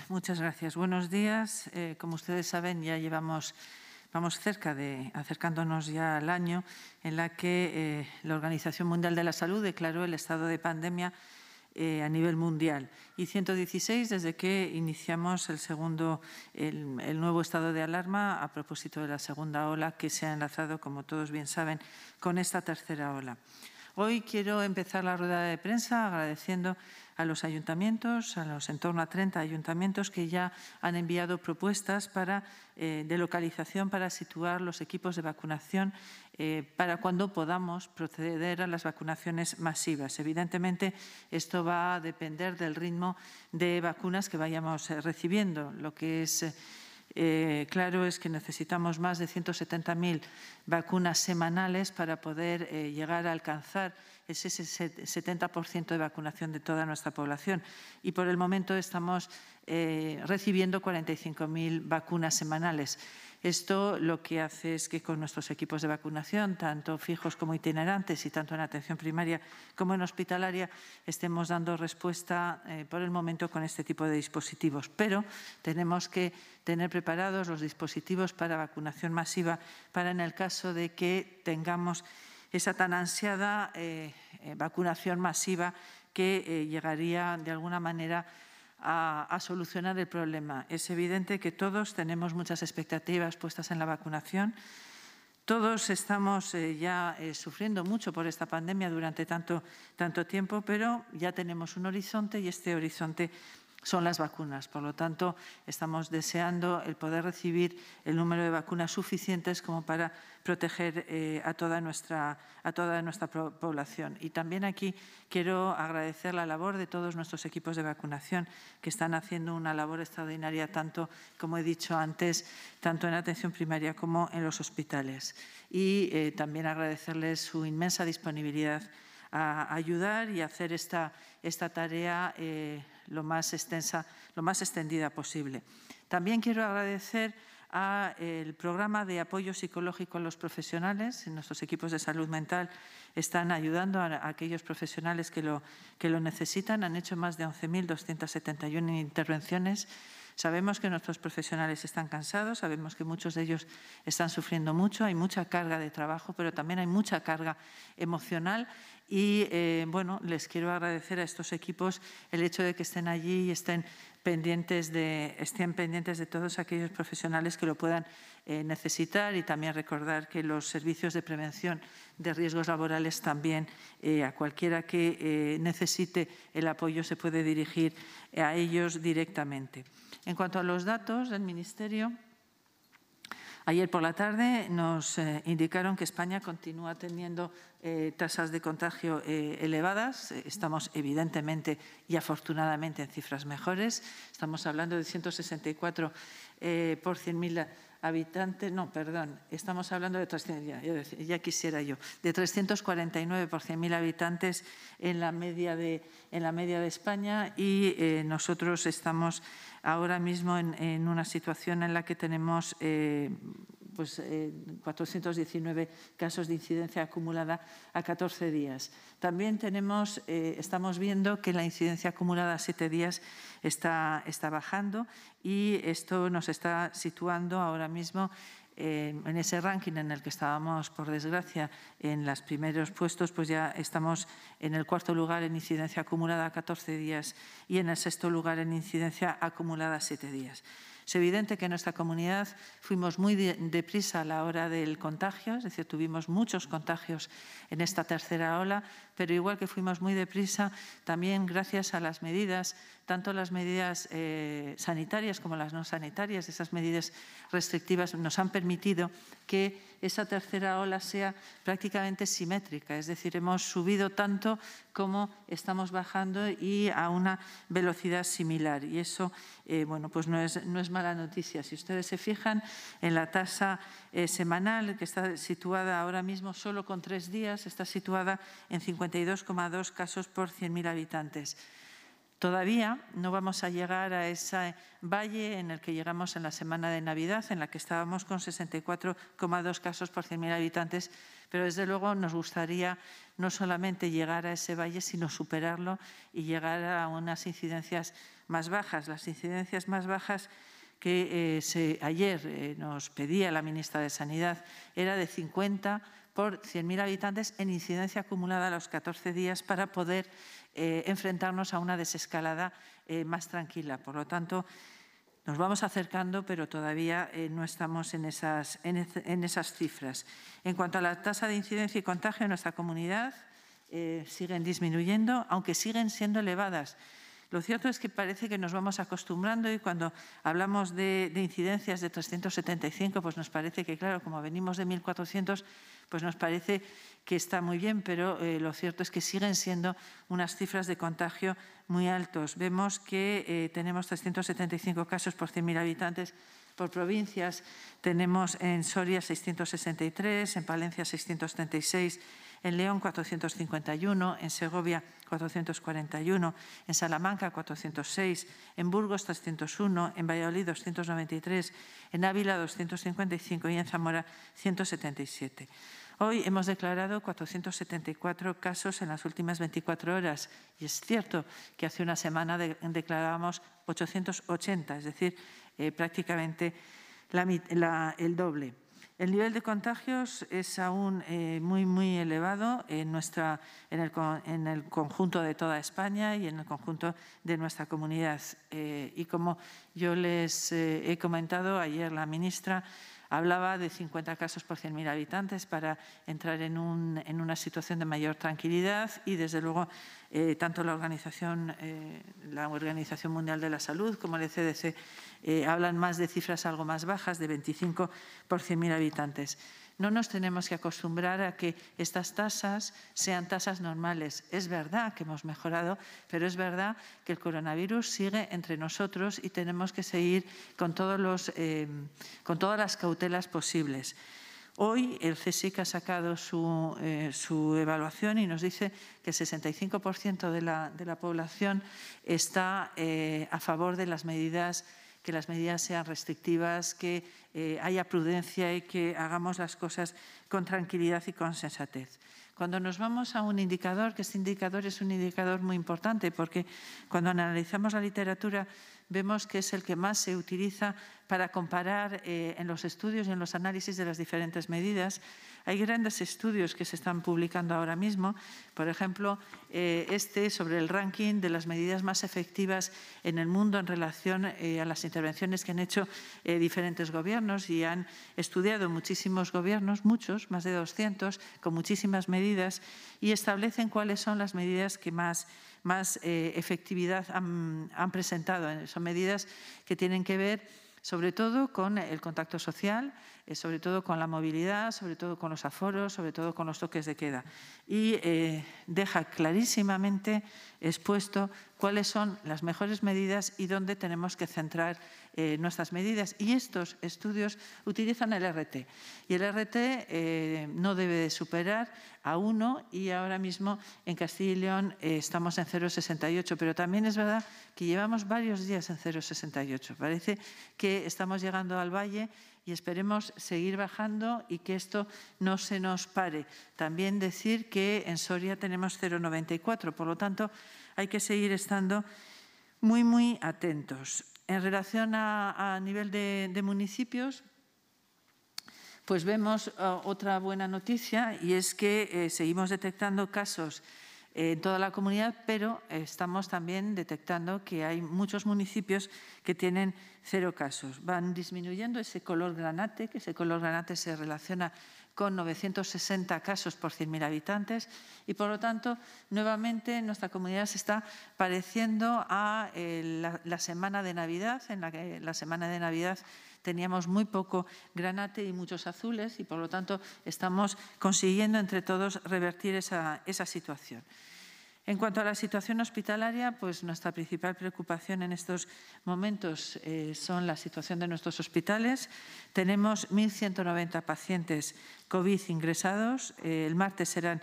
Muchas gracias. Buenos días. Como ustedes saben, ya vamos acercándonos ya al año en la que la Organización Mundial de la Salud declaró el estado de pandemia a nivel mundial, y 116 desde que iniciamos el nuevo estado de alarma a propósito de la segunda ola que se ha enlazado, como todos bien saben, con esta tercera ola. Hoy quiero empezar la rueda de prensa agradeciendo a los ayuntamientos, a los en torno a 30 ayuntamientos que ya han enviado propuestas de localización para situar los equipos de vacunación para cuando podamos proceder a las vacunaciones masivas. Evidentemente, esto va a depender del ritmo de vacunas que vayamos recibiendo. Lo que es claro es que necesitamos más de 170.000 vacunas semanales para poder llegar a alcanzar ese 70% de vacunación de toda nuestra población. Y por el momento estamos recibiendo 45.000 vacunas semanales. Esto lo que hace es que con nuestros equipos de vacunación, tanto fijos como itinerantes y tanto en atención primaria como en hospitalaria, estemos dando respuesta por el momento con este tipo de dispositivos. Pero tenemos que tener preparados los dispositivos para vacunación masiva para en el caso de que tengamos esa tan ansiada vacunación masiva que llegaría de alguna manera a solucionar el problema. Es evidente que todos tenemos muchas expectativas puestas en la vacunación. Todos estamos ya sufriendo mucho por esta pandemia durante tanto tiempo, pero ya tenemos un horizonte y este horizonte son las vacunas. Por lo tanto, estamos deseando el poder recibir el número de vacunas suficientes como para proteger a toda nuestra población. Y también aquí quiero agradecer la labor de todos nuestros equipos de vacunación que están haciendo una labor extraordinaria, tanto, como he dicho antes, tanto en atención primaria como en los hospitales. Y también agradecerles su inmensa disponibilidad a ayudar y a hacer esta tarea lo más extendida posible. También quiero agradecer al programa de apoyo psicológico a los profesionales. Nuestros equipos de salud mental están ayudando a aquellos profesionales que lo necesitan. Han hecho más de 11.271 intervenciones. Sabemos que nuestros profesionales están cansados, sabemos que muchos de ellos están sufriendo mucho, hay mucha carga de trabajo, pero también hay mucha carga emocional. Y les quiero agradecer a estos equipos el hecho de que estén allí y estén pendientes de todos aquellos profesionales que lo puedan necesitar, y también recordar que los servicios de prevención de riesgos laborales también a cualquiera que necesite el apoyo se puede dirigir a ellos directamente. En cuanto a los datos del Ministerio, ayer por la tarde nos indicaron que España continúa teniendo tasas de contagio elevadas. Estamos evidentemente y afortunadamente en cifras mejores. Estamos hablando de 164 por 100.000 habitantes. No, perdón, estamos hablando de 300, ya quisiera yo, de 349 por 100.000 habitantes en la media de España, y nosotros estamos ahora mismo en una situación en la que tenemos 419 casos de incidencia acumulada a 14 días. También estamos viendo que la incidencia acumulada a 7 días está bajando, y esto nos está situando ahora mismo en ese ranking en el que estábamos, por desgracia, en los primeros puestos, pues ya estamos en el cuarto lugar en incidencia acumulada a 14 días y en el sexto lugar en incidencia acumulada a 7 días. Es evidente que en nuestra comunidad fuimos muy deprisa a la hora del contagio, es decir, tuvimos muchos contagios en esta tercera ola, pero igual que fuimos muy deprisa, también gracias a las medidas, tanto las medidas sanitarias como las no sanitarias, esas medidas restrictivas nos han permitido que esa tercera ola sea prácticamente simétrica, es decir, hemos subido tanto como estamos bajando y a una velocidad similar, y eso pues no es mala noticia. Si ustedes se fijan en la tasa semanal, que está situada ahora mismo solo con 3 días, está situada en 52,2 casos por 100.000 habitantes. Todavía no vamos a llegar a ese valle en el que llegamos en la semana de Navidad, en la que estábamos con 64,2 casos por 100.000 habitantes, pero desde luego nos gustaría no solamente llegar a ese valle, sino superarlo y llegar a unas incidencias más bajas. Las incidencias más bajas que ayer nos pedía la ministra de Sanidad era de 50 por 100.000 habitantes en incidencia acumulada a los 14 días para poder enfrentarnos a una desescalada más tranquila. Por lo tanto, nos vamos acercando, pero todavía no estamos en esas cifras. En cuanto a la tasa de incidencia y contagio en nuestra comunidad, siguen disminuyendo, aunque siguen siendo elevadas. Lo cierto es que parece que nos vamos acostumbrando y cuando hablamos de incidencias de 375, pues nos parece que, claro, como venimos de 1.400, pues nos parece que está muy bien, pero lo cierto es que siguen siendo unas cifras de contagio muy altos. Vemos que tenemos 375 casos por 100.000 habitantes. Por provincias tenemos en Soria 663, en Palencia 636, en León 451, en Segovia 441, en Salamanca 406, en Burgos 301, en Valladolid 293, en Ávila 255 y en Zamora 177. Hoy hemos declarado 474 casos en las últimas 24 horas y es cierto que hace una semana declarábamos 880, es decir, prácticamente el doble. El nivel de contagios es aún muy elevado en el conjunto de toda España y en el conjunto de nuestra comunidad. Y como yo les he comentado, ayer la ministra hablaba de 50 casos por 100.000 habitantes para entrar en una situación de mayor tranquilidad y, desde luego, tanto la Organización Mundial de la Salud como el ECDC hablan más de cifras algo más bajas, de 25 por 100.000 habitantes. No nos tenemos que acostumbrar a que estas tasas sean tasas normales. Es verdad que hemos mejorado, pero es verdad que el coronavirus sigue entre nosotros y tenemos que seguir con todas las cautelas posibles. Hoy el CSIC ha sacado su evaluación y nos dice que el 65% de la población está a favor de las medidas, que las medidas sean restrictivas, que haya prudencia y que hagamos las cosas con tranquilidad y con sensatez. Cuando nos vamos a un indicador, que este indicador es un indicador muy importante porque cuando analizamos la literatura vemos que es el que más se utiliza para comparar en los estudios y en los análisis de las diferentes medidas. Hay grandes estudios que se están publicando ahora mismo, por ejemplo, sobre el ranking de las medidas más efectivas en el mundo en relación a las intervenciones que han hecho diferentes gobiernos y han estudiado muchísimos gobiernos, muchos, más de 200, con muchísimas medidas y establecen cuáles son las medidas que más efectividad han presentado. Son medidas que tienen que ver sobre todo con el contacto social, sobre todo con la movilidad, sobre todo con los aforos, sobre todo con los toques de queda. Y deja clarísimamente expuesto cuáles son las mejores medidas y dónde tenemos que centrar nuestras medidas. Y estos estudios utilizan el RT. Y el RT no debe de superar a 1 y ahora mismo en Castilla y León estamos en 0,68. Pero también es verdad que llevamos varios días en 0,68. Parece que estamos llegando al valle y esperemos seguir bajando y que esto no se nos pare. También decir que en Soria tenemos 0,94, por lo tanto hay que seguir estando muy atentos. En relación a nivel de municipios, pues vemos otra buena noticia y es que seguimos detectando casos en toda la comunidad, pero estamos también detectando que hay muchos municipios que tienen 0 casos. Van disminuyendo ese color granate, que ese color granate se relaciona con 960 casos por 100.000 habitantes y, por lo tanto, nuevamente nuestra comunidad se está pareciendo a la semana de Navidad, en la que la semana de Navidad teníamos muy poco granate y muchos azules y, por lo tanto, estamos consiguiendo entre todos revertir esa situación. En cuanto a la situación hospitalaria, pues nuestra principal preocupación en estos momentos son la situación de nuestros hospitales. Tenemos 1.190 pacientes COVID ingresados, el martes eran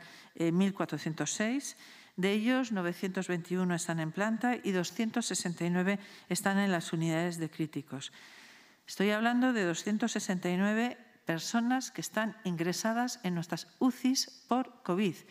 1.406. De ellos, 921 están en planta y 269 están en las unidades de críticos. Estoy hablando de 269 personas que están ingresadas en nuestras UCIs por COVID.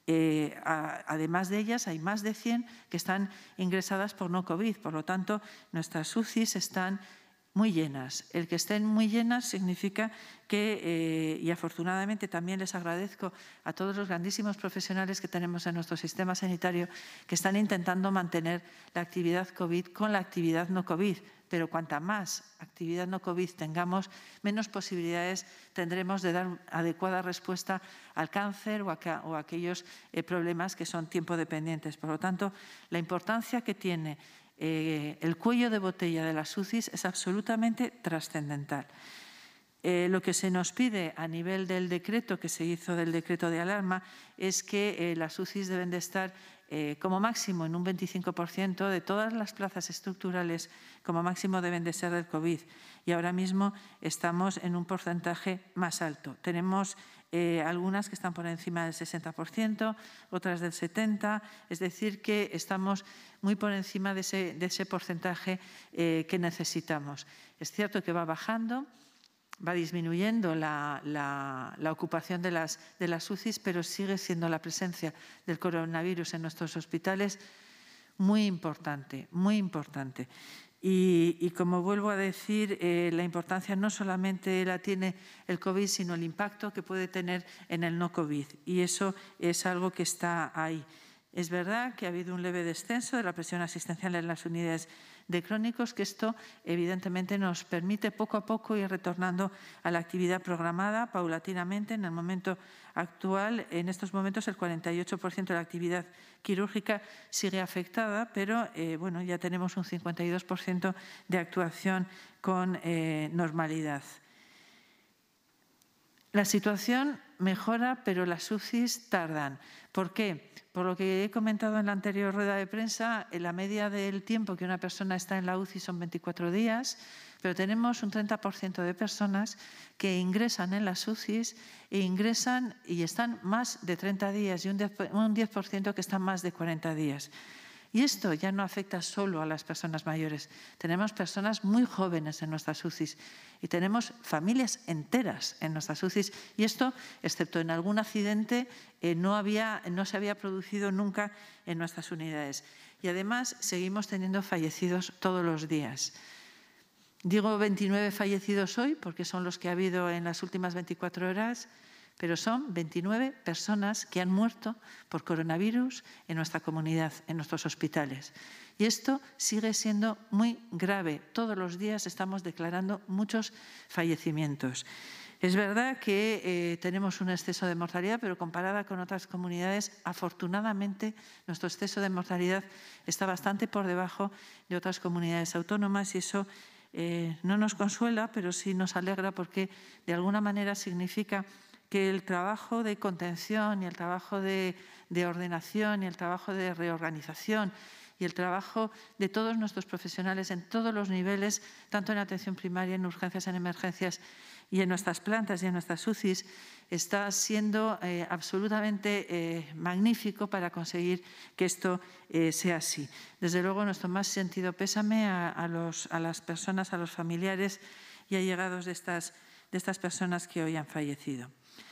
Además de ellas, hay más de 100 que están ingresadas por no COVID. Por lo tanto, nuestras UCIs están muy llenas. El que estén muy llenas significa que, y afortunadamente también les agradezco a todos los grandísimos profesionales que tenemos en nuestro sistema sanitario que están intentando mantener la actividad COVID con la actividad no COVID. Pero cuanta más actividad no COVID tengamos, menos posibilidades tendremos de dar adecuada respuesta al cáncer o a aquellos problemas que son tiempo dependientes. Por lo tanto, la importancia que tiene el cuello de botella de las UCIs es absolutamente trascendental. Lo que se nos pide a nivel del decreto que se hizo del decreto de alarma es que las UCIs deben de estar como máximo en un 25% de todas las plazas estructurales, como máximo deben de ser del COVID. Y ahora mismo estamos en un porcentaje más alto. Tenemos algunas que están por encima del 60%, otras del 70%, es decir, que estamos muy por encima de ese porcentaje que necesitamos. Es cierto que va bajando, va disminuyendo la ocupación de las UCIs, pero sigue siendo la presencia del coronavirus en nuestros hospitales muy importante, muy importante. Y como vuelvo a decir, la importancia no solamente la tiene el COVID, sino el impacto que puede tener en el no COVID. Y eso es algo que está ahí. Es verdad que ha habido un leve descenso de la presión asistencial en las unidades de crónicos, que esto evidentemente nos permite poco a poco ir retornando a la actividad programada paulatinamente. En el momento actual, en estos momentos, el 48% de la actividad quirúrgica sigue afectada, pero bueno, ya tenemos un 52% de actuación con normalidad. La situación mejora, pero las UCIs tardan. ¿Por qué? Por lo que he comentado en la anterior rueda de prensa, la media del tiempo que una persona está en la UCI son 24 días, pero tenemos un 30% de personas que ingresan en las UCIs e ingresan y están más de 30 días y un 10% que están más de 40 días. Y esto ya no afecta solo a las personas mayores. Tenemos personas muy jóvenes en nuestras UCIs y tenemos familias enteras en nuestras UCIs. Y esto, excepto en algún accidente, no se había producido nunca en nuestras unidades. Y además seguimos teniendo fallecidos todos los días. Digo 29 fallecidos hoy porque son los que ha habido en las últimas 24 horas, pero son 29 personas que han muerto por coronavirus en nuestra comunidad, en nuestros hospitales. Y esto sigue siendo muy grave. Todos los días estamos declarando muchos fallecimientos. Es verdad que tenemos un exceso de mortalidad, pero comparada con otras comunidades, afortunadamente nuestro exceso de mortalidad está bastante por debajo de otras comunidades autónomas y eso no nos consuela, pero sí nos alegra porque de alguna manera significa que el trabajo de contención y el trabajo de ordenación y el trabajo de reorganización y el trabajo de todos nuestros profesionales en todos los niveles, tanto en atención primaria, en urgencias, en emergencias y en nuestras plantas y en nuestras UCIs, está siendo absolutamente magnífico para conseguir que esto sea así. Desde luego, nuestro más sentido pésame a las personas, a los familiares y allegados de estas personas que hoy han fallecido.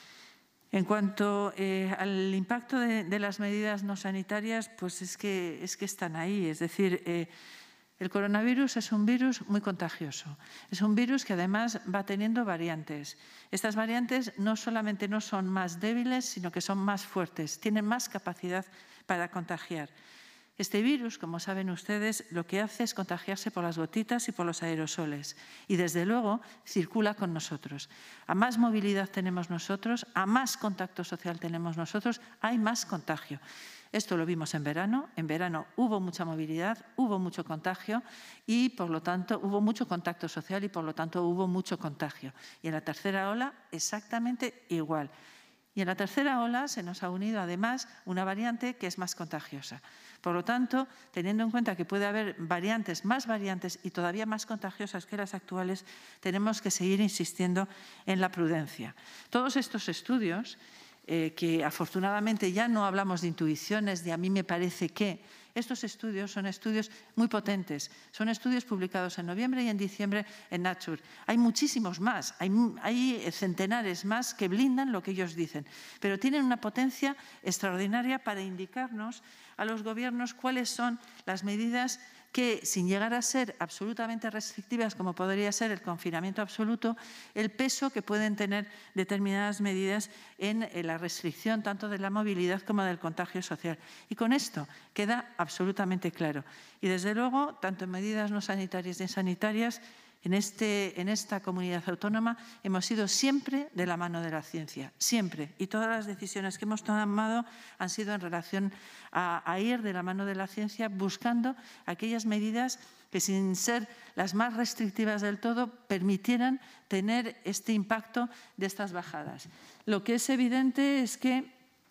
En cuanto al impacto de las medidas no sanitarias, pues es que están ahí. Es decir, el coronavirus es un virus muy contagioso. Es un virus que además va teniendo variantes. Estas variantes no solamente no son más débiles, sino que son más fuertes, tienen más capacidad para contagiar. Este virus, como saben ustedes, lo que hace es contagiarse por las gotitas y por los aerosoles y, desde luego, circula con nosotros. A más movilidad tenemos nosotros, a más contacto social tenemos nosotros, hay más contagio. Esto lo vimos en verano hubo mucha movilidad, hubo mucho contagio y, por lo tanto, hubo mucho contacto social y, por lo tanto, hubo mucho contagio. Y en la tercera ola, exactamente igual. Y en la tercera ola se nos ha unido, además, una variante que es más contagiosa. Por lo tanto, teniendo en cuenta que puede haber más variantes y todavía más contagiosas que las actuales, tenemos que seguir insistiendo en la prudencia. Todos estos estudios, que afortunadamente ya no hablamos de intuiciones, de a mí me parece que, Estos estudios son estudios muy potentes, son estudios publicados en noviembre y en diciembre en Nature. Hay muchísimos más, hay centenares más que blindan lo que ellos dicen, pero tienen una potencia extraordinaria para indicarnos a los gobiernos cuáles son las medidas que, sin llegar a ser absolutamente restrictivas, como podría ser el confinamiento absoluto, el peso que pueden tener determinadas medidas en la restricción tanto de la movilidad como del contagio social. Y con esto queda absolutamente claro. Y, desde luego, tanto en medidas no sanitarias ni sanitarias, en esta comunidad autónoma hemos ido siempre de la mano de la ciencia, siempre. Y todas las decisiones que hemos tomado han sido en relación a ir de la mano de la ciencia, buscando aquellas medidas que, sin ser las más restrictivas del todo, permitieran tener este impacto de estas bajadas. Lo que es evidente es que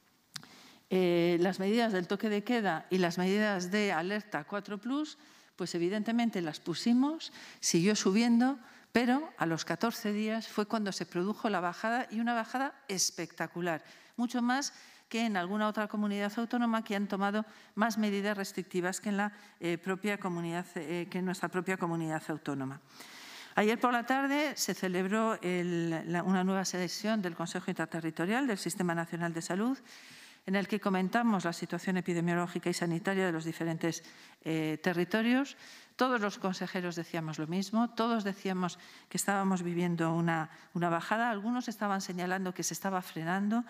las medidas del toque de queda y las medidas de alerta 4+, pues evidentemente las pusimos, siguió subiendo, pero a los 14 días fue cuando se produjo la bajada, y una bajada espectacular, mucho más que en alguna otra comunidad autónoma que han tomado más medidas restrictivas que en nuestra propia comunidad autónoma. Ayer por la tarde se celebró una nueva sesión del Consejo Interterritorial del Sistema Nacional de Salud, en el que comentamos la situación epidemiológica y sanitaria de los diferentes territorios. Todos los consejeros decíamos lo mismo, todos decíamos que estábamos viviendo una bajada, algunos estaban señalando que se estaba frenando.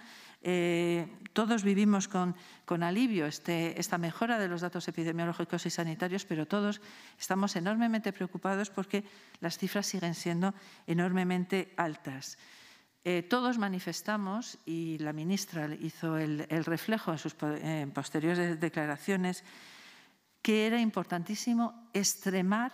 Todos vivimos con alivio esta mejora de los datos epidemiológicos y sanitarios, pero todos estamos enormemente preocupados porque las cifras siguen siendo enormemente altas. Todos manifestamos, y la ministra hizo el reflejo en sus posteriores declaraciones, que era importantísimo extremar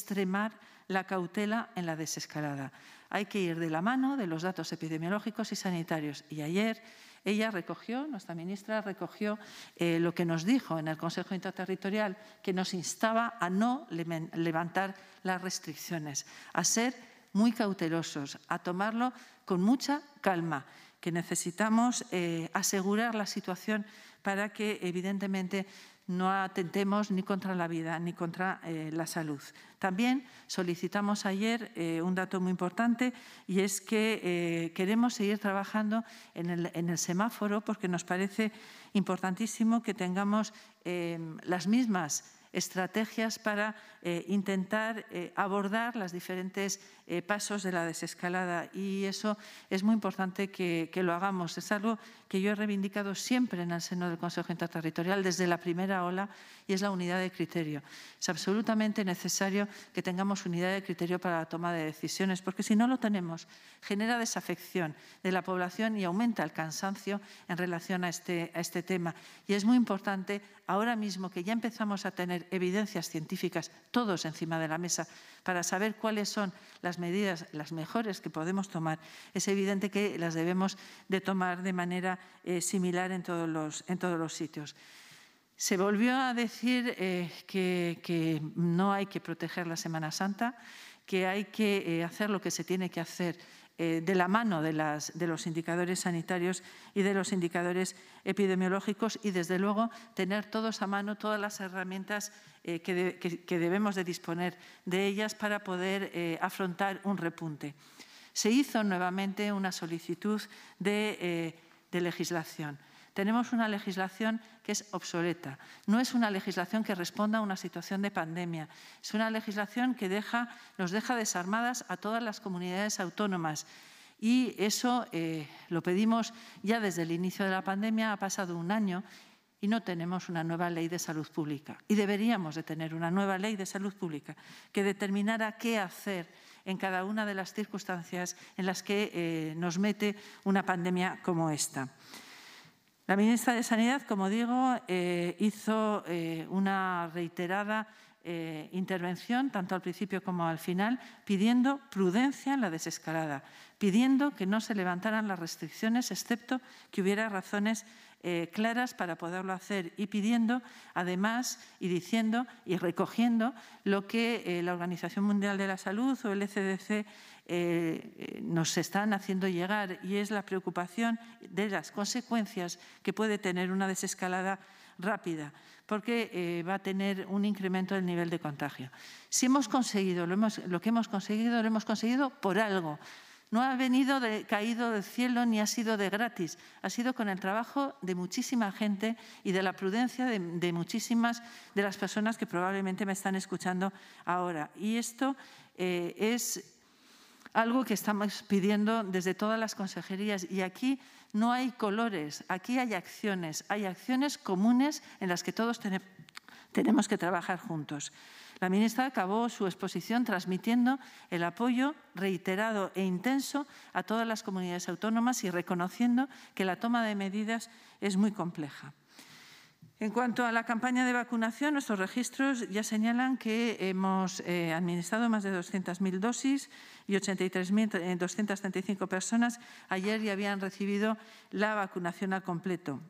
la cautela en la desescalada. Hay que ir de la mano de los datos epidemiológicos y sanitarios. Y ayer nuestra ministra recogió lo que nos dijo en el Consejo Interterritorial, que nos instaba a no levantar las restricciones, a ser muy cautelosos, a tomarlo con mucha calma, que necesitamos asegurar la situación para que, evidentemente, no atentemos ni contra la vida ni contra la salud. También solicitamos ayer un dato muy importante, y es que queremos seguir trabajando en el semáforo, porque nos parece importantísimo que tengamos las mismas estrategias para intentar abordar los diferentes pasos de la desescalada, y eso es muy importante que lo hagamos. Es algo que yo he reivindicado siempre en el seno del Consejo Interterritorial desde la primera ola, y es la unidad de criterio. Es absolutamente necesario que tengamos unidad de criterio para la toma de decisiones, porque si no lo tenemos, genera desafección de la población y aumenta el cansancio en relación a este tema. Y es muy importante, ahora mismo que ya empezamos a tener evidencias científicas todos encima de la mesa para saber cuáles son las medidas, las mejores que podemos tomar, es evidente que las debemos de tomar de manera similar en todos los sitios. Se volvió a decir que no hay que proteger la Semana Santa, que hay que hacer lo que se tiene que hacer de la mano de los indicadores sanitarios y de los indicadores epidemiológicos, y, desde luego, tener todos a mano todas las herramientas que debemos de disponer de ellas para poder afrontar un repunte. Se hizo nuevamente una solicitud de legislación. Tenemos una legislación que es obsoleta. No es una legislación que responda a una situación de pandemia. Es una legislación que nos deja desarmadas a todas las comunidades autónomas. Y eso lo pedimos ya desde el inicio de la pandemia. Ha pasado un año y no tenemos una nueva ley de salud pública. Y deberíamos de tener una nueva ley de salud pública que determinara qué hacer en cada una de las circunstancias en las que nos mete una pandemia como esta. La ministra de Sanidad, como digo, hizo una reiterada intervención, tanto al principio como al final, pidiendo prudencia en la desescalada, pidiendo que no se levantaran las restricciones, excepto que hubiera razones claras para poderlo hacer, y pidiendo, además, y diciendo y recogiendo lo que la Organización Mundial de la Salud o el ECDC nos están haciendo llegar, y es la preocupación de las consecuencias que puede tener una desescalada rápida, porque va a tener un incremento del nivel de contagio. Si hemos conseguido lo que hemos conseguido, lo hemos conseguido por algo. No ha venido caído del cielo ni ha sido de gratis. Ha sido con el trabajo de muchísima gente y de la prudencia de muchísimas de las personas que probablemente me están escuchando ahora. Y esto es algo que estamos pidiendo desde todas las consejerías. Y aquí no hay colores, aquí hay acciones comunes en las que todos tenemos que trabajar juntos. La ministra acabó su exposición transmitiendo el apoyo reiterado e intenso a todas las comunidades autónomas y reconociendo que la toma de medidas es muy compleja. En cuanto a la campaña de vacunación, nuestros registros ya señalan que hemos administrado más de 200.000 dosis y 83.235 personas ayer ya habían recibido la vacunación al completo.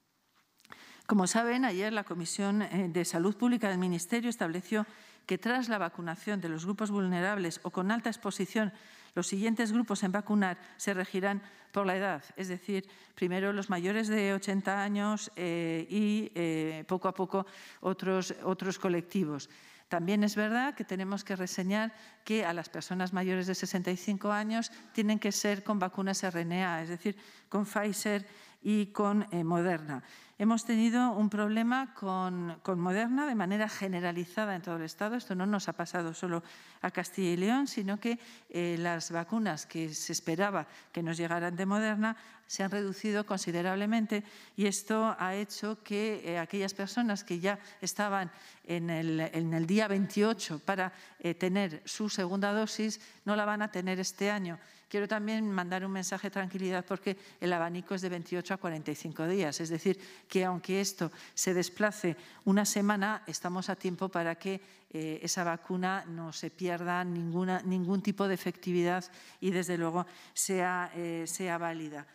Como saben, ayer la Comisión de Salud Pública del Ministerio estableció que tras la vacunación de los grupos vulnerables o con alta exposición, los siguientes grupos en vacunar se regirán por la edad, es decir, primero los mayores de 80 años y poco a poco otros colectivos. También es verdad que tenemos que reseñar que a las personas mayores de 65 años tienen que ser con vacunas RNA, es decir, con Pfizer y con Moderna. Hemos tenido un problema con Moderna de manera generalizada en todo el Estado. Esto no nos ha pasado solo a Castilla y León, sino que las vacunas que se esperaba que nos llegaran de Moderna se han reducido considerablemente y esto ha hecho que aquellas personas que ya estaban en el día 28 para tener su segunda dosis no la van a tener este año. Quiero también mandar un mensaje de tranquilidad porque el abanico es de 28 a 45 días. Es decir, que aunque esto se desplace una semana, estamos a tiempo para que esa vacuna no se pierda ningún tipo de efectividad y, desde luego, sea válida.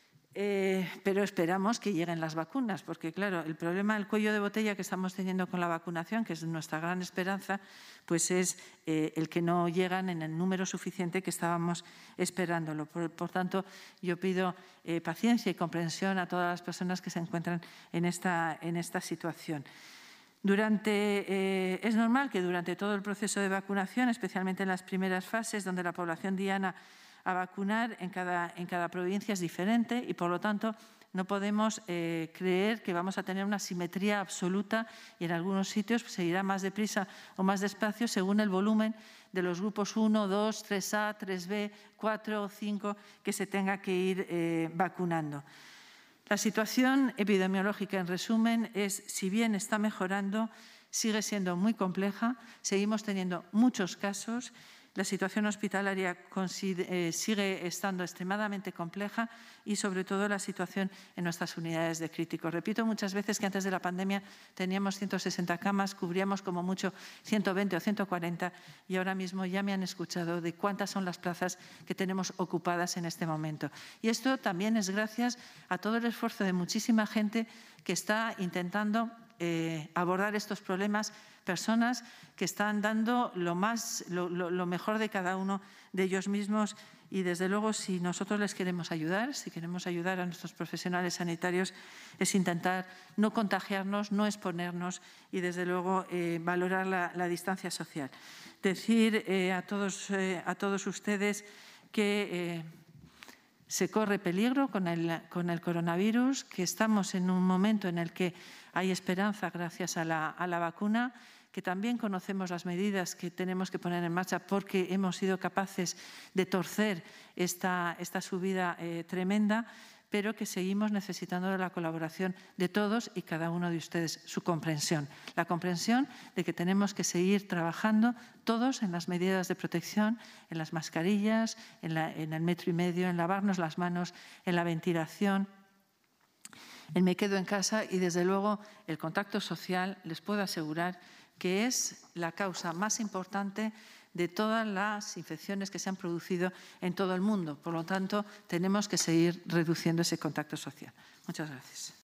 Pero esperamos que lleguen las vacunas, porque, claro, el problema del cuello de botella que estamos teniendo con la vacunación, que es nuestra gran esperanza, pues es el que no llegan en el número suficiente que estábamos esperándolo. Por tanto, yo pido paciencia y comprensión a todas las personas que se encuentran en esta situación. Es normal que durante todo el proceso de vacunación, especialmente en las primeras fases, donde la población diana a vacunar en cada provincia es diferente y, por lo tanto, no podemos creer que vamos a tener una simetría absoluta y en algunos sitios se irá más deprisa o más despacio según el volumen de los grupos 1, 2, 3A, 3B, 4 o 5 que se tenga que ir vacunando. La situación epidemiológica, en resumen, si bien está mejorando, sigue siendo muy compleja, seguimos teniendo muchos casos. La situación hospitalaria sigue estando extremadamente compleja y, sobre todo, la situación en nuestras unidades de críticos. Repito muchas veces que antes de la pandemia teníamos 160 camas, cubríamos como mucho 120 o 140 y ahora mismo ya me han escuchado de cuántas son las plazas que tenemos ocupadas en este momento. Y esto también es gracias a todo el esfuerzo de muchísima gente que está intentando abordar estos problemas, personas que están dando lo mejor de cada uno de ellos mismos y, desde luego, si nosotros les queremos ayudar, si queremos ayudar a nuestros profesionales sanitarios, es intentar no contagiarnos, no exponernos y, desde luego, valorar la distancia social. Decir a todos ustedes que se corre peligro con el coronavirus, que estamos en un momento en el que hay esperanza gracias a la vacuna, que también conocemos las medidas que tenemos que poner en marcha porque hemos sido capaces de torcer esta subida tremenda, pero que seguimos necesitando de la colaboración de todos y cada uno de ustedes, su comprensión. La comprensión de que tenemos que seguir trabajando todos en las medidas de protección, en las mascarillas, en el 1,5 metros, en lavarnos las manos, en la ventilación, en me quedo en casa y, desde luego, el contacto social, les puedo asegurar que es la causa más importante de todas las infecciones que se han producido en todo el mundo. Por lo tanto, tenemos que seguir reduciendo ese contacto social. Muchas gracias.